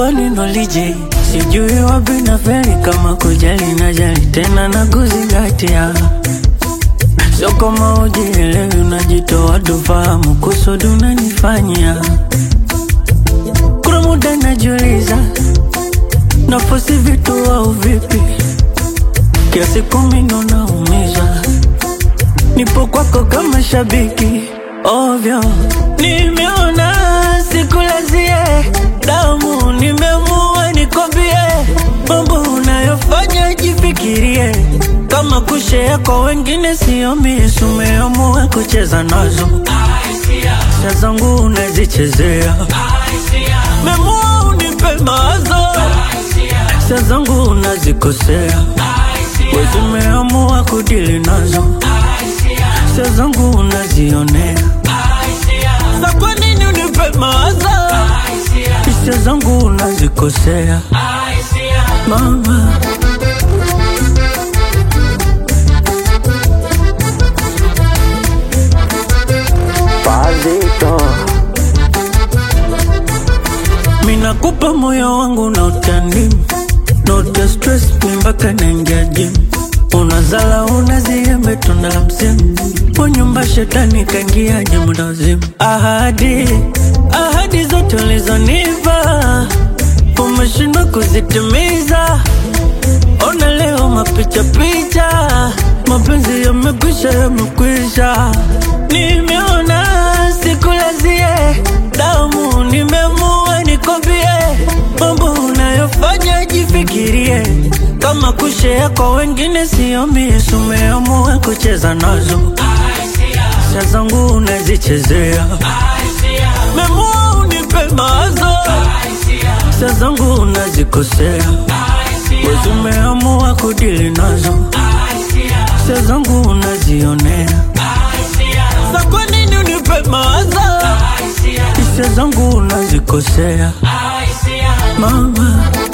kifuani nolije, sijui wapi na feli, kama kujali na jali tena na kuzingatia. Sio kama ujielewi, unajitoa tufahamu kusudi unanifanyia. Kuna muda najiuliza, nafosi vitu au vipi, kiasi kumi ndo naumiza. Nipo kwako kama shabiki ovyo, nimeona sikulazie damu, nimeamua nikwambie mambo unayofanya jifikirie. Kama kushare kwa wengine sio misu, umeamua kucheza nazo. Hisia zangu unazichezea, umeamua unipe mawazo. Hisia zangu unazikosea, wewe umeamua kudili nazo. Hisia zangu unazionea, sa kwa nini unipe mawazo? Hisia zangu unazikosea mama. Minakupa moyo wangu na utani, not the stress, mpaka naingia gym. Unazala unaziembe tunda la msimu, kwa nyumba shetani kaingia muda wazimu. Ahadi zote ulizonipa umeshindwa kuzitimiza. Ona leo mapicha picha, mapenzi yamekwisha. Nimeona sikulazie damu, nimeamua nikwambie mambo unayofanya jifikirie. Kama kushare kwa wengine sio misu, umeamua kucheza nazo. Hisia zangu unazichezea, umeamua unipe mawazo. Hisia zangu unazikosea, wewe umeamua kudili nazo. Hisia zangu unazionea, sa kwa nini unipe mawazo? Hisia zangu unazikosea mama.